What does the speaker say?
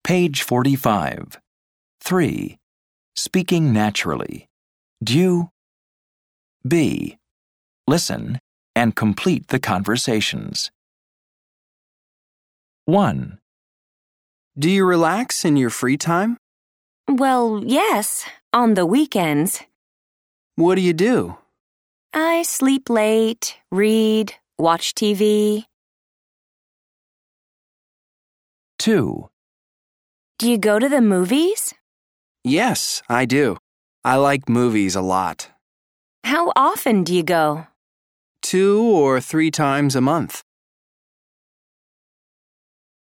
Page 45. 3. Speaking naturally. Do. B. Listen and complete the conversations. 1. Do you relax in your free time? Well, yes, on the weekends. What do you do? I sleep late, read, watch TV. 2. Do you go to the movies? Yes, I do. I like movies a lot. How often do you go? 2 or 3 times a month.